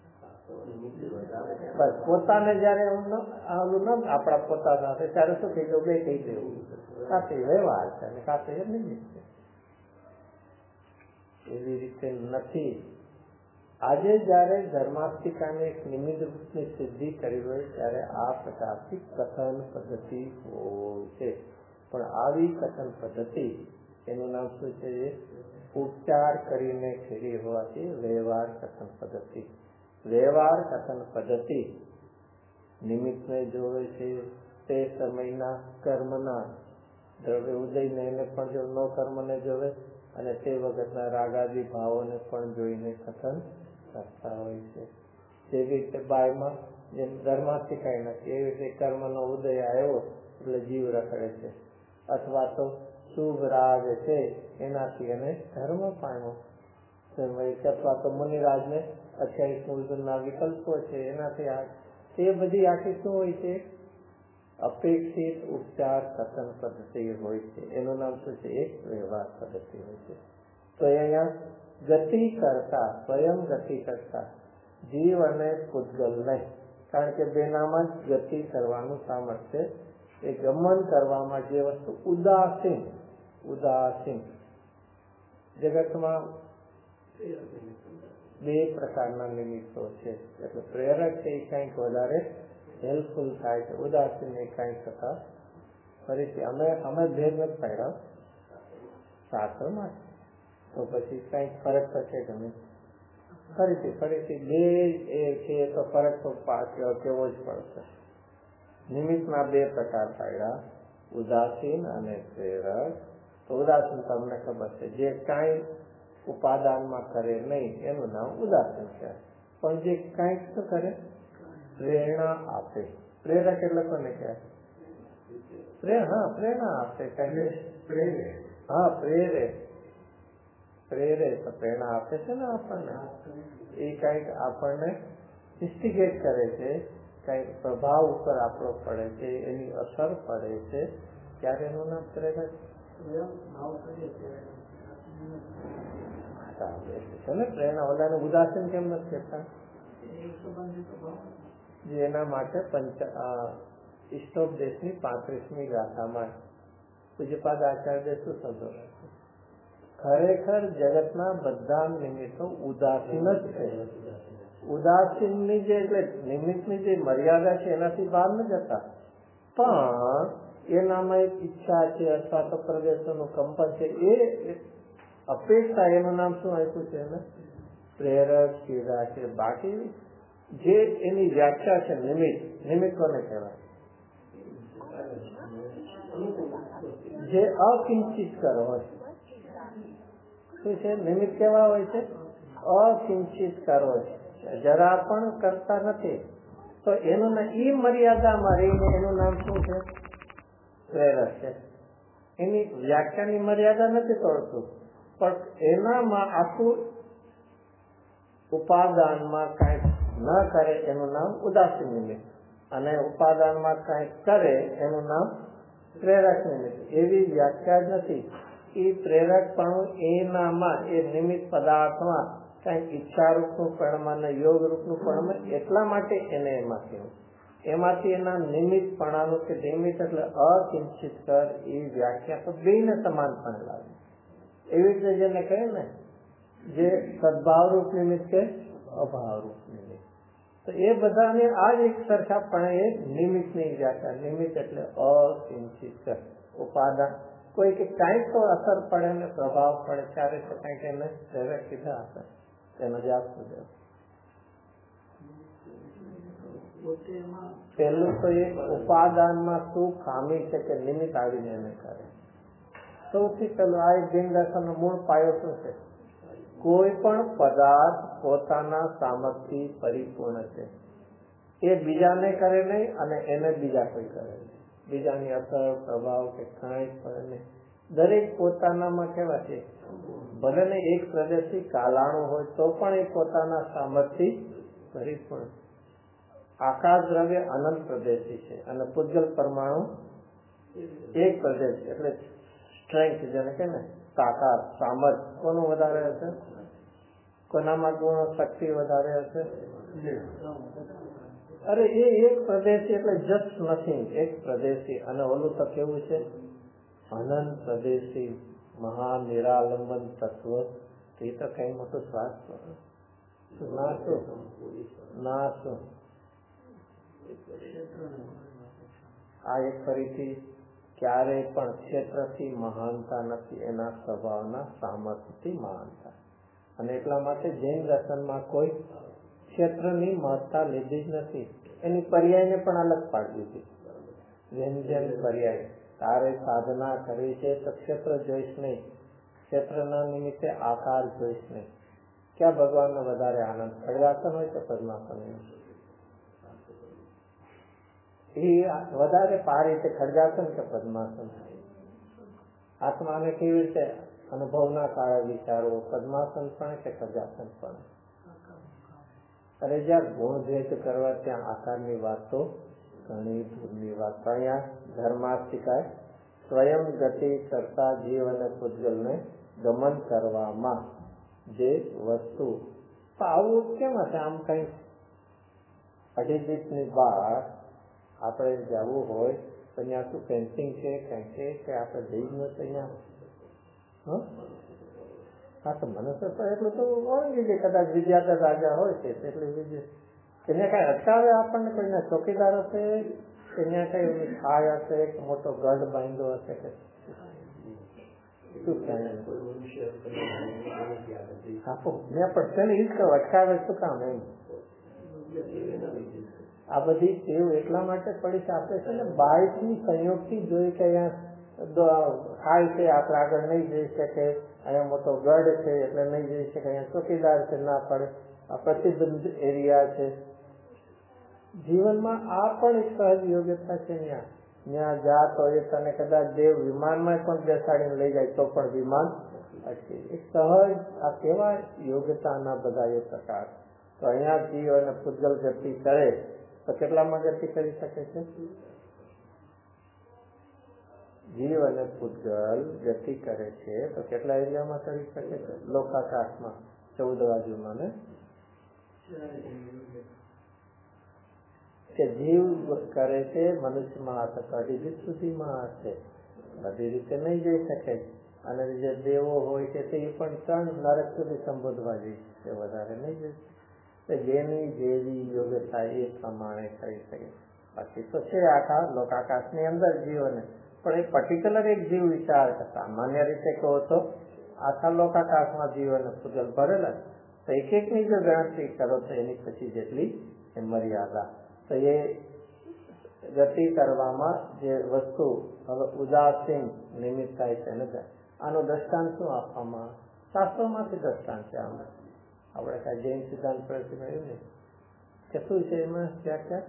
બસ પોતાને જયારે આપણા પોતાના ત્યારે શું કહી દઉં? બે કહી દેવું. કાતે વ્યવહાર છે અને કાતે નિમિત્ત છે. એવી રીતે નથી. આજે જયારે ધર્માસ્તિકાને એક નિમિત્ત રૂપની સિદ્ધિ કરી હોય ત્યારે આ પ્રકારની કથન પદ્ધતિ હોય છે. પણ આવી કથન પદ્ધતિ એનું નામ શું છે? ઉપચાર કરીને ખેડી હોવાથી વ્યવહાર કથન પદ્ધતિ. વ્યવહાર કથન પદ્ધતિ નિમિત્તને જોવે છે. તે સમયના કર્મના દ્રવ્ય ઉદયને એને પણ જો નો કર્મને જોવે અને તે વખતના રાગાદી ભાવોને પણ જોઈને કથન કરતા હોય છે. જેવી રીતે બાયમાં જેમ ધર્માસ્તિકાય નથી એવી રીતે કર્મનો ઉદય આવ્યો એટલે જીવ રખડે છે. અથવા તો શુભ રાગ છે એનાથી એને ધર્મ પામ્યો. અથવા તો મુનિરાજને 28 મૂળના વિકલ્પો છે એનાથી એ બધી આખી શું હોય છે? અપેક્ષિત ઉપચાર કથન પદ્ધતિ હોય છે. એનું નામ શું છે? એક વ્યવહાર પદ્ધતિ હોય છે. તો અહીંયા ગતિ કરતા, સ્વયં ગતિ કરતા જીવ અને પૂજગલ નહીં, કારણ કે બેનામાં જ ગતિ કરવાનું સામર્થ્ય એ ગમન કરવામાં જે વસ્તુ ઉદાસીન જગતમાં બે પ્રકારના નિમિત્તો છે. એટલે પ્રેરક છે એ કંઈક વધારે હેલ્પફુલ થાય છે, ઉદાસીન એ કંઈક થતા ફરીથી અમે ભેદ નથી પાડ્યા શાસ્ત્રમાં, તો પછી કંઈક ફરક થશે કે નહીં? ફરીથી બે એ છે તો ફરક તો કેવો જ પડશે. નિમિત્તના બે પ્રકાર પાડ્યા, ઉદાસીન અને પ્રેરક. તો ઉદાસીન તમને ખબર છે, જે કાંઈ ઉપાદાનમાં કરે નહીં એનું નામ ઉદાસીન છે. પણ જે કાંઈક શું કરે, પ્રેરણા આપે. પ્રેરક એટલે કોને કહેવાય? પ્રેરણા આપે, પ્રેરે તો પ્રેરણા આપે છે ને આપણને. એ કંઈક આપણને ઇન્સ્ટિગેટ કરે છે, કંઈક પ્રભાવ ઉપર આપણો પડે છે, એની અસર પડે છે, ત્યારે એનું નામ પ્રેરક છે ને. પ્રેરણા ઓલાને ઉદાસીન કેમ નથી કહેતા? એના માટે ઇષ્ટોપદેશની 35મી ગાથામાં પૂજ્યપાદ આચાર્ય શું શબ્દો રાખે? ખરેખર જગતના બધા નિમિત્તો ઉદાસીન જ છે. ઉદાસીનની જે એટલે નિમિત્તની જે મર્યાદા છે એનાથી બહાર ન જતા, પણ એનામાં એક ઈચ્છા છે અથવા તો પ્રદેશોનું કંપન છે, એ અપેક્ષા, એનું નામ શું આપ્યું છે એને? પ્રેરક સીધા છે. બાકી જે એની વ્યાખ્યા છે નિમિત્ત કોને કહેવાય? જે અકિંચિત કરો હોય શું છે? નિમિત્ત કેવા હોય છે? અકિંચિત કરો છે, જરા પણ કરતા નથી. તો એનું ઈ મર્યાદામાં રહીને એનું નામ શું છે? પ્રેરક છે. એની વ્યાખ્યાની મર્યાદા નથી તોડતું, પણ એનામાં આખું ઉપાદાનમાં કાંઈક ન કરે એનું નામ ઉદાસીન નિમિત્ત, અને ઉપાદાનમાં કાંઈક કરે એનું નામ પ્રેરક નિમિત્ત. એવી વ્યાખ્યા જ નથી. એ પ્રેરકપણું એનામાં, એ નિમિત્ત પદાર્થમાં કંઈક ઈચ્છારૂપનું પરિણામ અને યોગરૂપનું પરિણામ, એટલા માટે એને એમાંથી એના નિમિત્તપણાનું કે નિમિત્ત એટલે અકિંચિત કર, એ વ્યાખ્યા તો બેને સમાનપણે લાગે. એવી રીતે જેને કહે ને, જે સદભાવરૂપ નિમિત્ત કે અભાવરૂપ નિમિત્ત, તો એ બધાને આ જ એક સરખાપણે એક નિમિત્તની વ્યાખ્યા. નિમિત્ત એટલે અકિંચિત કર, ઉપાદાન કોઈ કે કાંઈક તો અસર પડે ને પ્રભાવ પડે ત્યારે તો કંઈક એને પ્રેરક કીધા હશે. તેનો જવાબ શું છે? પેલું તો એક ઉપાદાનમાં શું ખામી છે કે નિમિત્ત આવીને એને કરે. સૌથી પેલું આ એક જૈન દર્શનનો મૂળ પાયો શું છે? કોઈ પણ પદાર્થ પોતાના સામર્થ્યથી પરિપૂર્ણ છે. એ બીજાને કરે નહીં અને એને બીજા કોઈ કરે નહીં. બીજાની અસર પ્રભાવ કે કાંઈ પડે નહીં. દરેક પોતાનામાં કેવા છે? ભલે ને એક પ્રદેશથી કાલાણું હોય તો પણ એ પોતાના સામર્થ્યથી પરિપૂર્ણ. આકાશ દ્રવ્ય અનંત પ્રદેશી છે અને પૂજ્ય પરમાણુ એક પ્રદેશ, એટલે સ્ટ્રેન્થ જેને કે ને તાકાત, સામર્થ કોનું વધારે હશે? કોનામાં ગુણ શક્તિ વધારે હશે? અરે એ એક પ્રદેશી એટલે જસ્ટ નથી, એક પ્રદેશી. અને ઓલું તો કેવું છે? અનંત પ્રદેશી, મહાનિરાલંબન તત્વ. એ તો કઈ મોટું શ્વાસ ના શું આ એક ફરીથી ક્યારેય પણ ક્ષેત્રથી મહાનતા નથી, એના સ્વભાવના સામર્થ્યથી મહાનતા. અને એટલા માટે જૈન દર્શનમાં કોઈ ક્ષેત્રની મહત્તા લીધી જ નથી. એની પર્યાયને પણ અલગ પાડી દીધી. જેમ પર્યાય, તારે સાધના કરવી છે તો ક્ષેત્ર જોઈશ નહીં, ક્ષેત્રના નિમિત્તે આકાર જોઈશ નહીં. ક્યાં ભગવાનનો વધારે આનંદ? ખડગાસન હોય કે પદ્માસન? એ વધારે પારી છે ખડગાસન કે પદ્માસન? આત્માને કેવી રીતે અનુભવના કાળે વિચારવો, પદ્માસન પણ કે ખડગાસન પણ? અરે જ્યાં ગુણ ભેદ કરવા ત્યાં આકારની વાત તો ઘણી દૂરની વાત. અહીંયા ધર્માસ્તિકાય સ્વયં ગતિ કરતા જીવ અને પૂજ્યને ગમન કરવામાં જે વસ્તુ, તો આવું કેમ હશે? આમ કઈ 2.5 ની બાદ આપણે જવું હોય તો અહીંયા શું ફેન્સિંગ છે કંઈ છે કે આપણે જઈ જ નથી અહીંયા? હા તો મનુષ્ય તો એટલું તો ઓળંગી જાય, કદાચ વિદ્યાર્થી રાજા હોય છે એટલી વિજય ત્યાં કઈ અટકાવે આપણને? કોઈને ચોકીદાર હશે કે ત્યાં કઈ ખાય હશે કે મોટો ગઢ બાંધ્યો હશે કે શું થાય? મેં પણ તેને જ કહું અટકાવે શું કામ? એમ આ બધી ટેવ એટલા માટે પડી છે આપણે છે ને બાઇકની સંયોગથી જોઈ કે અહીંયા ખાય છે આપણે આગળ નહીં જઈ શકે, અહીંયા મોટો ગઢ છે એટલે નહીં જઈ શકે, અહીંયા ચોકીદાર છે ના પડે, આ પ્રતિબંધ એરિયા છે. જીવનમાં આ પણ એક સહજ યોગ્યતા છે. ત્યાં જાત હોય તને કદાચ દેવ વિમાનમાં પણ બેસાડીને લઈ જાય તો પણ વિમાન અટકે. એક સહજ આ કેવા યોગ્યતાના બધા એ પ્રકાર. તો અહીંયા જીવ અને પૂજલ ગતિ કરે તો કેટલામાં ગતિ કરી શકે છે? જીવ અને પૂજલ ગતિ કરે છે તો કેટલા એરિયામાં કરી શકે છે? લોકાકાશમાં 14 બાજુમાં ને કે જીવ કરે છે મનુષ્યમાં હશે તો અઢી રીત સુધીમાં હશે, બધી રીતે નહીં જઈ શકે. અને જે દેવો હોય છે તે પણ 3 નરક સુધી સંબોધવા જઈ શકે, વધારે નહીં જઈ શકે. જેની જેવી યોગ્યતા એ પ્રમાણે કરી શકે. બાકી તો છે આખા લોકાકાશની અંદર જીવોને, પણ એ પર્ટિક્યુલર એક જીવ વિચાર સામાન્ય રીતે કહો તો આખા લોકાકાશમાં જીવોને પૂજલ ભરેલા, તો એક એકની જો ગણતરી કરો તો એની પછી જેટલી એ મર્યાદા. તો એ ગતિ કરવામાં જે વસ્તુ હવે ઉદાસીન નિમિત્ત થાય છે ને, આનું દ્રષ્ટાંત શું આપવામાં? શાસ્ત્રોમાંથી દ્રષ્ટાંત છે. આમાં આપણે કાંઈ જૈન સિદ્ધાંત પરથી મળ્યું ને કે શું છે એમાં વ્યાખ્યા?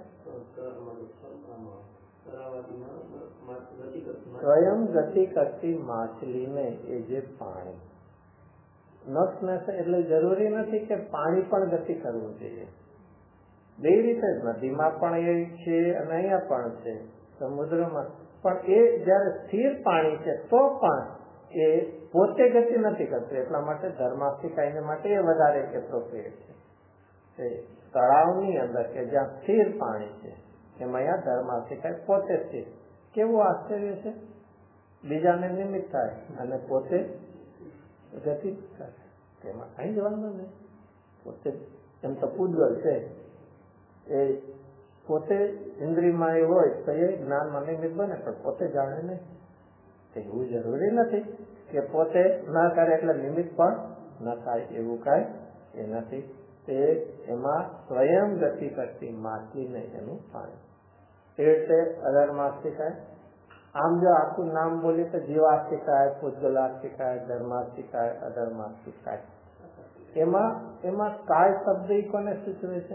સ્વયં ગતિ કરતી માછલીને એ જે પાણી નક્ષ એટલે જરૂરી નથી કે પાણી પણ ગતિ કરવું જોઈએ. બે રીતે નદીમાં પણ એ છે અને અહીંયા પણ છે, સમુદ્રમાં પણ. એ જયારે સ્થિર પાણી છે તો પણ એ પોતે ગતિ નથી કરતું, એટલા માટે ધર્માસ્તિકાઈને માટે એ વધારે એપ્રોપ્રિએટ છે. તળાવની અંદર કે જ્યાં સ્થિર પાણી છે એમાં અહીંયા ધર્માસ્તિકાય પોતે સ્થિર. કેવું આશ્ચર્ય છે! બીજાને નિમિત્ત થાય અને પોતે ગતિ કરે, તેમાં કઈ જ વાંધો નહીં. પોતે એમ તો પૂજલ છે, એ પોતે ઇન્દ્રિયમાં એ હોય તો એ જ્ઞાનમાં નિમિત્ત બને, પણ પોતે જાણે નહીં. એવું જરૂરી નથી કે પોતે ના કરે એટલે નિમિત્ત પણ ન થાય, એવું કઈ એ નથી. તે એમાં સ્વયં ગતિ કરતી માછલીને એનું પાણી. એ રીતે અધર્માસ્તિકાય. આમ જો આખું નામ બોલીએ તો જીવાસ્તિકાય, પૂજલાસ્તિકાય, ધર્માસ્તિકાય, અધર્માસ્તિકાય. એમાં કાય શબ્દ કોને સૂચવે છે?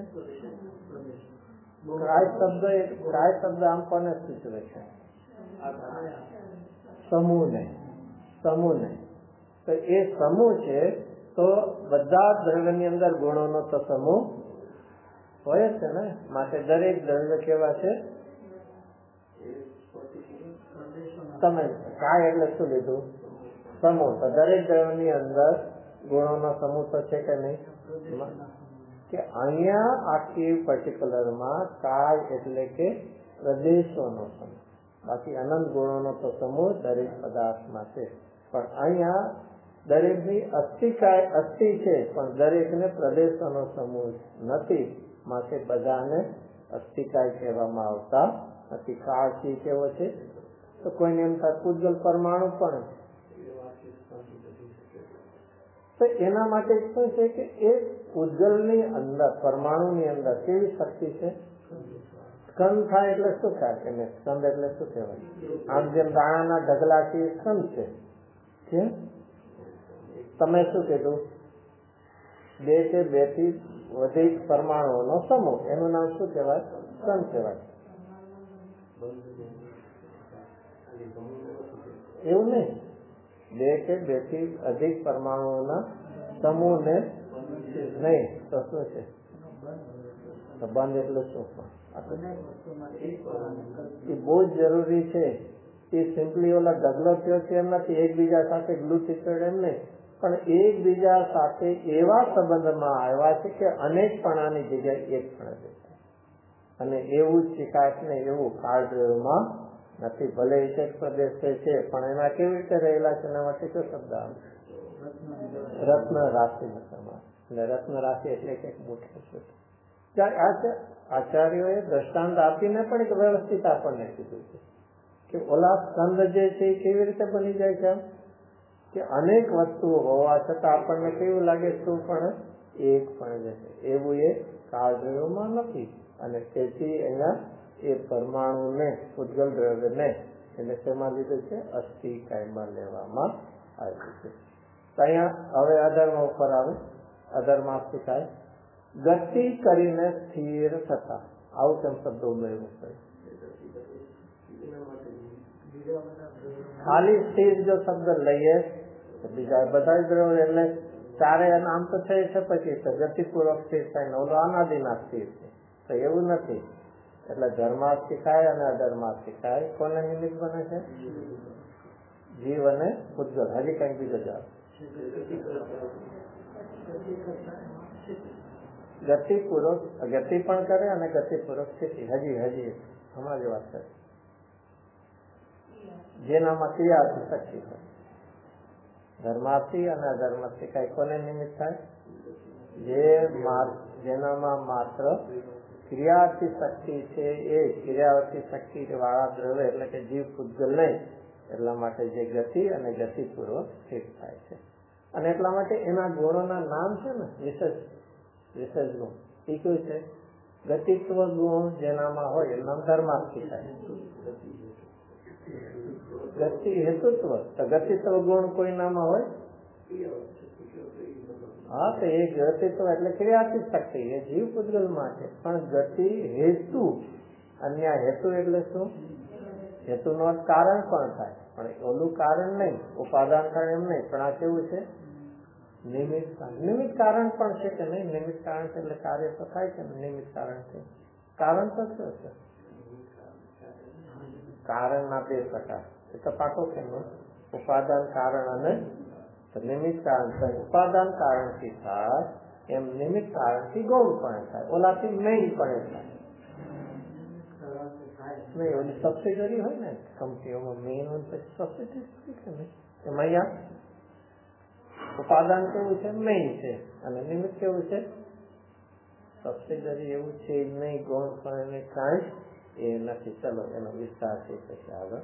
કાય શબ્દ આમ કોને સૂચવે છે? સમૂહને. તો એ સમૂહ છે તો બધા દ્રવ્યની અંદર ગુણોનો તો સમૂહ હોય છે ને, માટે દરેક દ્રવ્ય કેવા છે? તમે કાય એટલે શું લીધું? સમૂહ. તો દરેક દ્રવ્યની અંદર ગુણોનો સમૂહ તો છે કે નહીં? કે અહીંયા આખી પર્ટિક્યુલરમાં કાય એટલે કે પ્રદેશોનો સમૂહ. બાકી અનંત ગુણોનો તો સમૂહ દરેક પદાર્થમાં છે, પણ અહીંયા દરેકની અસ્થિ છે પણ દરેકને પ્રદેશોનો સમૂહ નથી, માટે બધાને અસ્થિકાય કહેવામાં આવતા નથી. કાળથી કેવો છે તો કોઈને એમ થાય પૂજલ પરમાણુ પણ, તો એના માટે શું છે કે એ પૂજલની અંદર પરમાણુની અંદર કેવી શક્તિ છે? સ્કંદ થાય એટલે શું થાય? એને સ્કંદ એટલે શું કહેવાય? આમ જેમ દાણાના ઢગલાથી સ્કંદ છે. તમે શું કીધું? 2 કે 2 થી વધુ પરમાણુઓનો સમૂહ, એનું નામ શું કહેવાય? સ્કંદ કહેવાય. એવું નહીં, 2 કે 2 થી અધિક પરમાણુઓના સમૂહને નહીં તો શું છે? બંધ એટલે શું? એ બહુ જ જરૂરી છે. એ સિમ્પલી ઓલા ઢગલો થયો છે એમ નથી, એકબીજા સાથે ગ્લુ ચિત્તડ એમ નહીં, પણ એકબીજા સાથે એવા સંબંધમાં આવ્યા છે કે અનેકપણાની જગ્યાએ એકપણા છે. અને એવું જ શિકાયત ને એવું કાળમાં નથી. ભલે એક પ્રદેશ છે પણ એમાં કેવી રીતે રહેલા છે એના માટે કયો શબ્દ આવે? રત્ન રાશિ સમાન. એટલે રત્ન રાશિ એટલે કંઈક મોટું છે. આચાર્યોએ દ્રષ્ટાંત આપીને પણ એક વ્યવસ્થિત આપણને કીધું છે કે ઓલા સ્કંદ જે છે એ કેવી રીતે બની જાય છે, કે અનેક વસ્તુઓ હોવા છતાં આપણને કેવું લાગે શું પણ એક પણ જશે, એવું એ કાળદ્રવ્યોમાં નથી. અને તેથી અહીંયા એ પરમાણુને ઉદ્ગલ દ્રવ્યને એટલે શેમાં લીધું છે? અસ્થિ કાયમાં લેવામાં આવ્યું છે. તો અહીંયા હવે અધર્મ ઉપર આવે. અધર્માં શીખાય ગતિ કરીને સ્થિર થતા. આવું કેમ શબ્દ ઉમેરવું પડે? ખાલી સ્થિર જો શબ્દ લઈએ તો બીજા બધા દ્રવ્ય એટલે ચારે નામ તો છે પછી ગતિપૂર્વક સ્થિર થાય ને ઓલો અનાદિના સ્થિર છે. તો એવું નથી. એટલે ધર્માર્થ શીખાય અને અધર્માર્થ શીખાય. કોને નિમિત્ત બને છે? જીવ અને ઉદ્ગલ. હજી કઈ બીજો જવાબ? ગતિપૂર્વક ગતિ પણ કરે અને ગતિપૂર્વક સ્થિતિ. હજી હમણાં જ વાત કરે જેનામાં ક્રિયાથી શક્તિ હોય. ધર્માર્થી અને અધર્માર્થી કઈ કોને નિમિત્ત થાય? જેનામાં માત્ર ક્રિયાથી શક્તિ છે એ ક્રિયાવર્તી શક્તિ વાળા દ્રવ્ય એટલે કે જીવ પૂજ્ય નહીં. એટલા માટે જે ગતિ અને ગતિપૂર્વક સ્થિત થાય છે. અને એટલા માટે એના ગુણોના નામ છે ને વિશેષ ગુણ. એ કયું છે? ગતિત્વ ગુણ જેનામાં હોય એનું નામ ધર્માર્થી થાય. ગતિ હેતુત્વ તો ગતિત્વ ગુણ કોઈ નામાં હોય? હા, તો એ ગતિત્વ એટલે ક્રિયાથી શક્તિ એ જીવ પૂજ્ગલ માં છે. પણ ગતિ હેતુ અન્ય હેતુ એટલે શું? હેતુ નો કારણ પણ થાય પણ ઓલું કારણ નહીં, ઉપાદાન કારણ એમ નહીં. પણ આ કેવું છે? નિમિત્ત કારણ. નિમિત્ત કારણ પણ છે કે નહીં? નિમિત્ત કારણ છે એટલે કાર્ય તો થાય છે. નિમિત્ત કારણ છે. કારણ તો શું છે? કારણ ના બે પ્રકાર. એ તો પાકો કે ઉપાદાન કારણ અને નિમિત્ત કારણ. ઉપાદાન કારણ થી થાય એમ નિમિત્ત કારણ થી ગૌણ પણ થાય. ઓલાથી મેઇન પણ થાય નહીં. ઓલી સબસિડરી હોય ને કંપનીઓમાં મેઇન હોય પછી સબસિડરી કે નહીં. એમાં અહીંયા ઉપાદાન કેવું છે? મેઇન છે. અને નિમિત્ત કેવું છે? સબસિડરી. એવું છે નહીં. ગૌણ પણ એને કાંઈ એ નથી. ચલો એનો વિસ્તાર છે પછી આગળ.